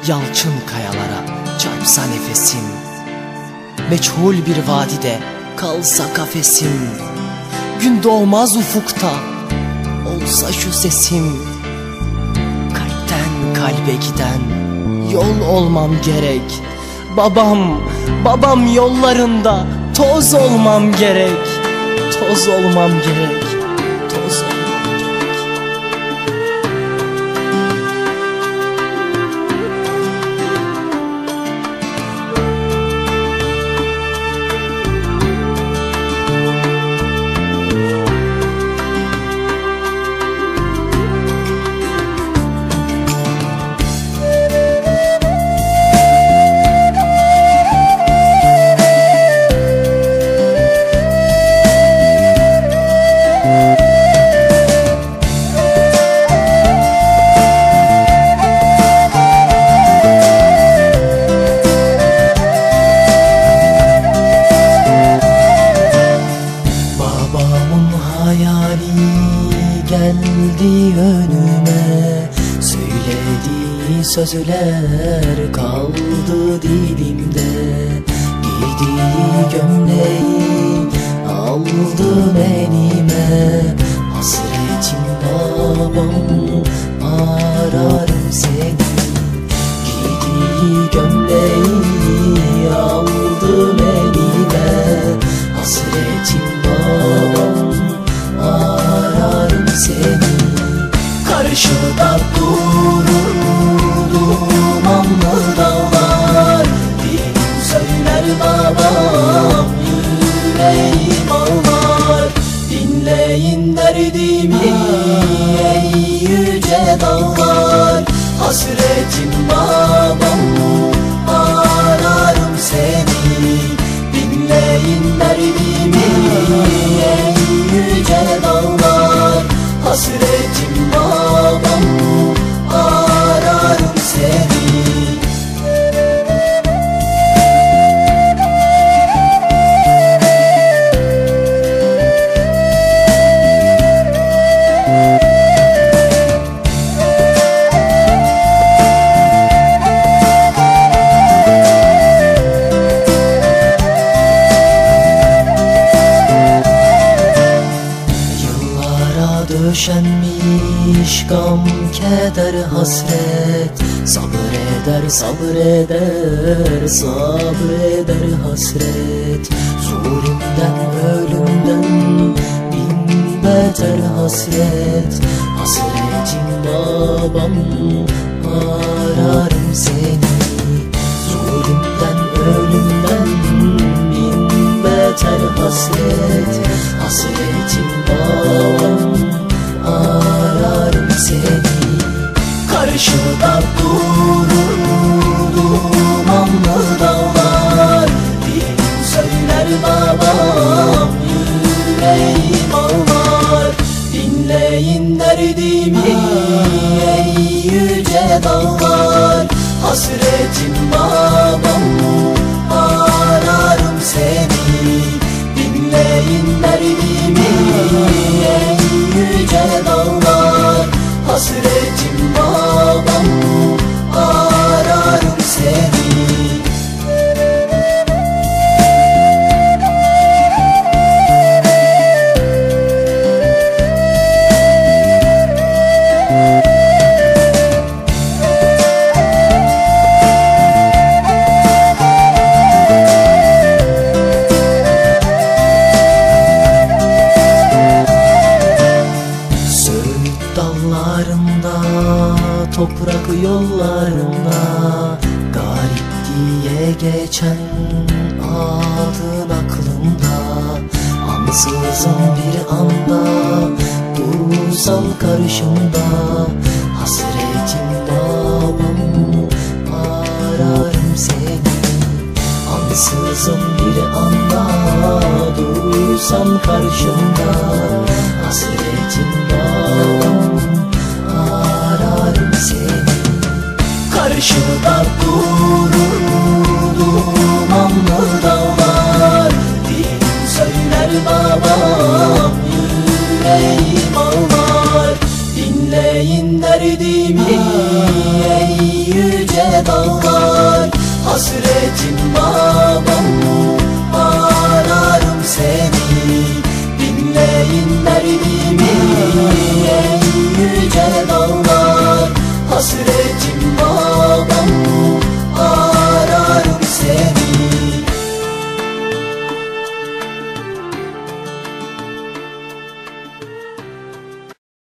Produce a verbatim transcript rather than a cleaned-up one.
Yalçın kayalara çarpsa nefesim, meçhul bir vadide kalsa kafesim, gün doğmaz ufukta olsa şu sesim, kalpten kalbe giden yol olmam gerek. Babam, babam yollarında toz olmam gerek. Toz olmam gerek. Toz olmam gerek. Geldi önüme, söylediği sözler kaldı dilimde. Giydiği gömleği aldım elime, hasretim babam ararım seni. Giydiği gömleği aldım elime, hasretim babam ararım seni. Karşıda durur dumanlı dağlar, dilim söyler babam, yüreğim ağlar. Dinleyin derdimi ey yüce dağlar, hasretim babam ararım seni. Dinleyin derdimi ey yüce dağlar, hasretim babam ararım seni. Döşenmiş gam, keder, hasret, sabreder, sabreder, sabreder hasret. Zulümden, ölümden bin beter hasret, hasretim babam ararım seni. Zulümden, ölümden bin beter hasret, hasretim babam ararım seni. Karşıda durur dumanlı dağlar, dilim söyler babam, yüreğim ağlar. Dinleyin derdimi ey yüce dağlar, hasretim babam ararım seni. Dinleyin derdimi ey yüce dağlar, hasretim babam ararım seni. Toprak yollarında garip diye geçen adın aklımda. Ansızın bir anda dursam karşımda, hasretim babam ararım seni. Ansızın bir anda dursam karşımda, hasretim babam ararım seni. Karşıda durur dumanlı dağlar, dilim söyler babam, yüreğim ağlar. Dinleyin derdimi ey yüce dağlar, hasretim var.